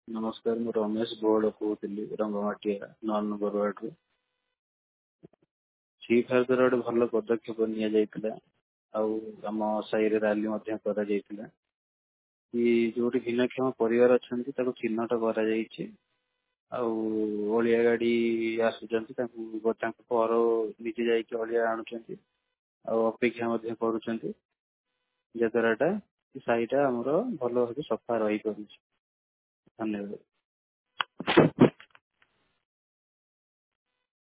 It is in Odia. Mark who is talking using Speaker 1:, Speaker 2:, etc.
Speaker 1: ନମସ୍କାର, ମୁଁ ରମେଶ ବୋହଳ କହୁଥିଲି ରଙ୍ଗମାଟିଆ 9 ନମ୍ବର ୱାର୍ଡରୁ। ଫ୍ରି ଫାୟାର ଦ୍ୱାରା ଗୋଟେ ଭଲ ପଦକ୍ଷେପ ନିଆଯାଇଥିଲା। ଆଉ ଆମ ସାହିରେ ରାଲି ମଧ୍ୟ କରାଯାଇଥିଲା। କି ଯୋଉଠି ଭିନ୍ନକ୍ଷମ ପରିବାର ଅଛନ୍ତି ତାକୁ ଚିହ୍ନଟ କରାଯାଇଛି। ଆଉ ଅଳିଆ ଗାଡ଼ି ଆସୁଛନ୍ତି, ତାଙ୍କ ପର ନିଜେ ଯାଇକି ଅଳିଆ ଆଣୁଛନ୍ତି ଆଉ ଅପେକ୍ଷା ମଧ୍ୟ କରୁଛନ୍ତି, ଯାଦ୍ୱାରାଟା ସାହିଟା ଆମର ଭଲ ଭାବେ ସଫା ରହିପାରୁଛି। ଧନ୍ୟବାଦ।